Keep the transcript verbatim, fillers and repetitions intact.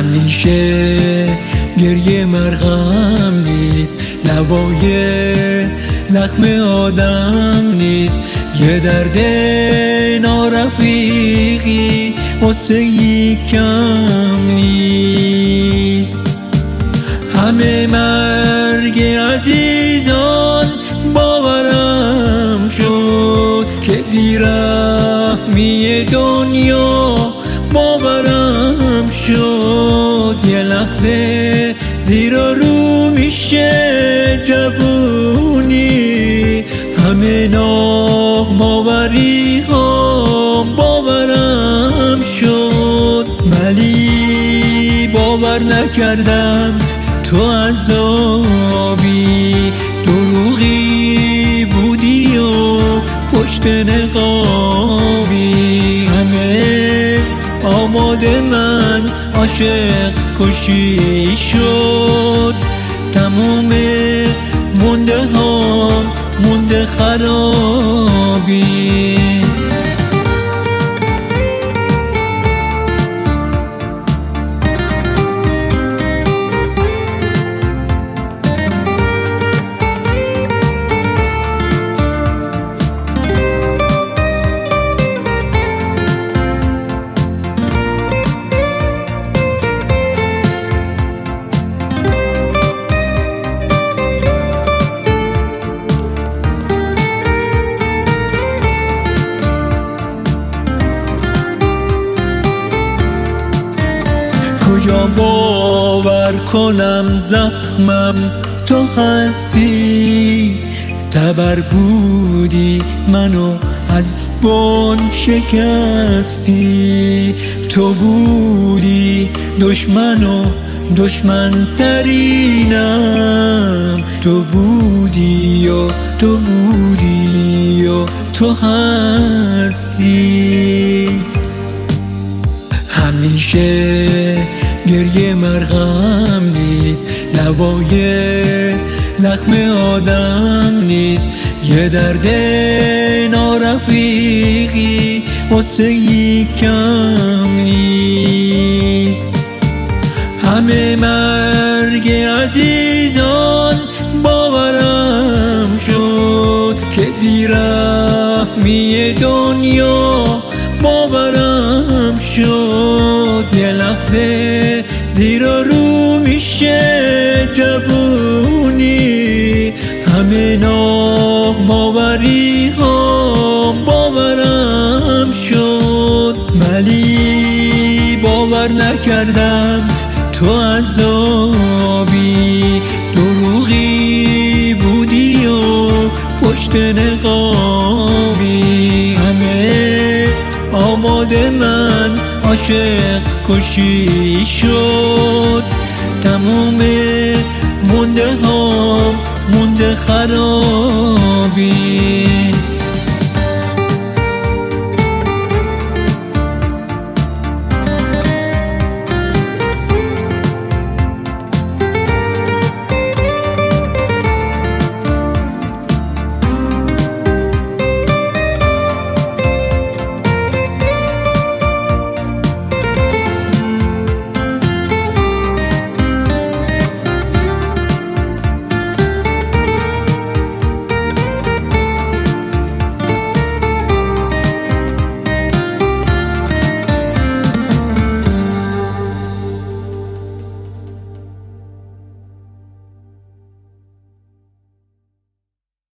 همیشه گریه مرهم نیست، دوای زخم آدم نیست. یه درد نارفیقی واسه کم نیست. همه مرگ عزیزان باورم شد که بیرحمی دنیا باورم شد. یه لحظه زیر و رو میشه جوونی، همه ناغماوری ها باورم شد. ولی باور نکردم تو عذابی، دروغی بودی و پشت نقابی. همه آماده من عاشق کشی شد، تموم مونده ها مونده خرابی. کجا باور کنم زخمم تو هستی؟ تبر بودی منو از بن شکستی. تو بودی دشمن و دشمن ترینم، تو بودی و تو بودی و تو هستی. همیشه گریه مرهم نیست، دوای زخم آدم نیست. یه درد نارفیقی واسه کم نیست. همه مرگ عزیزان باورم شد که بیرحمی دنیا باورم شد. یه لحظه زیر و رو میشه جوونی، همه ناغماوری ها باورم شد. ولی باور نکردم تو عذابی، دروغی بودی و پشت نقابی. همه آماده من عاشق کشی شد، تموم مونده ها مونده خرابی.